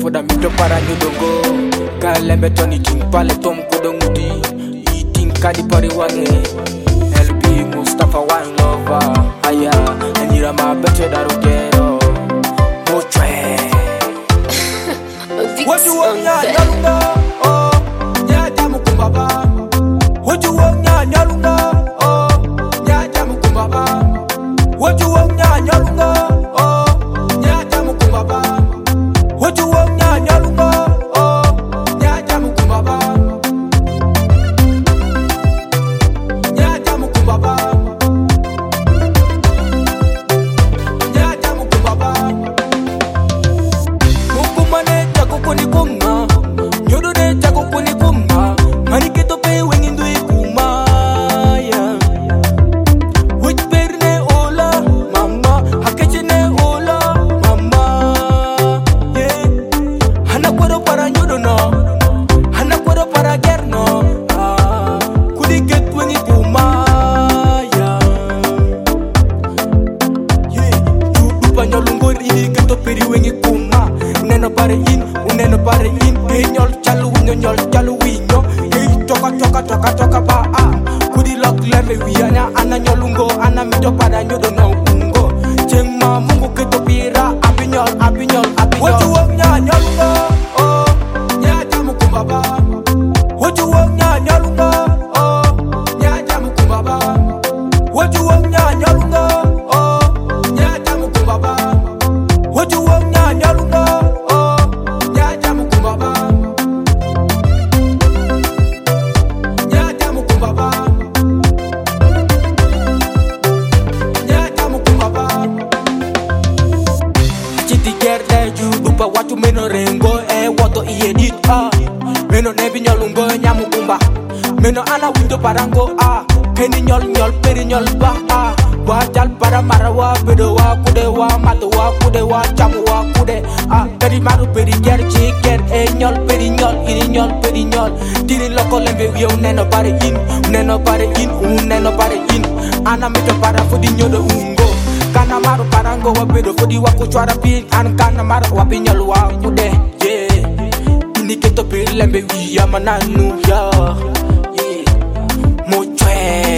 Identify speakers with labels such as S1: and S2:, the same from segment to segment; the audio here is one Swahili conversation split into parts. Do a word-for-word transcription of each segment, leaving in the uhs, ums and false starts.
S1: foda mito para nyudongo kalembe toni ting pale tom kodongudi eating kadi pari wange L B Mustafa one lover aya anyira ma bete darugero mochwe what you want ya nyalunga oh nya jamu kumbaba what you want ya nyalunga oh nya jamu kumbaba what you want ya nyalunga oh nya jamu kumbaba what you want ya nyalunga oh nya jamu kumbaba nya jamu kumbaba nya jamu kumbaba mukumane takukuni kumma nyodo de takukuni kumma maniketo pe wengindu ikuma ya which perne ola mama hakechene ola mama yeah hana kwero para nyodo no hana kwero para gerno ah kudi get wengi kuma ya yeah du panyolungo ini keto peri wengi kuma uneno pare in uneno pare in penyol chalu nyol chalu winyo hey toka toka toka toka ba ah kudi lok leme wiana ana nyolungo ana mito pada nyodo no ungo chengma mungu keto pira abinyol abinyol abinyol what you want nya nyolungo oh nya jamu kumbaba what you want nya nyolungo oh nya jamu kumbaba what you want nya nyolungo oh nya jamu kumbaba what you want nya nyolungo oh nya jamu kumbaba nya jamu kumbaba nya jamu kumbaba chiti gerde ju dupa watu meno rengo e woto iedit ah meno nebi nyolungo nyamu kumba meno ana windo parango ah keni nyol nyol peri nyol ba ah wajal para marawa bedo wa kude wa mato wa kude wa chamu wa kude ah peri maru peri ger chicken e nyol peri nyol ini nyol peri nyol tiri loko lembe wiyo neno pare in neno pare in neno pare in ana mito para fodi nyodo ungo kana maru parango wa bedo fodi wa kuchwara pin an kana maru wa pinyol wa kude yeah ini keto peri lembe wiya mananu ya yeah mochwe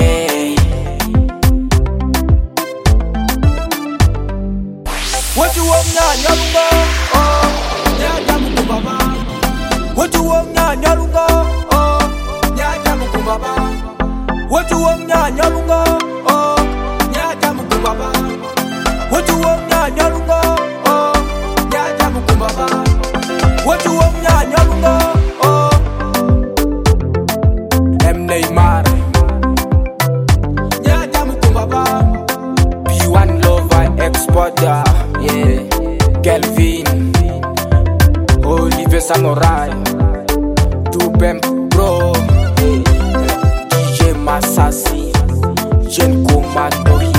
S1: what you want nya nyalunga oh nya jamu kumbaba what you want nya nyalunga oh nya jamu kumbaba what you want nya nyalunga oh nya jamu kumbaba what you want nya nyalunga oh nya jamu kumbaba what you want nya nyalunga oh M Neymar nya jamu kumbaba B one lover exporter yeah Kelvin Olivier Samurai Tubem Bro D J Masasi Jen Commando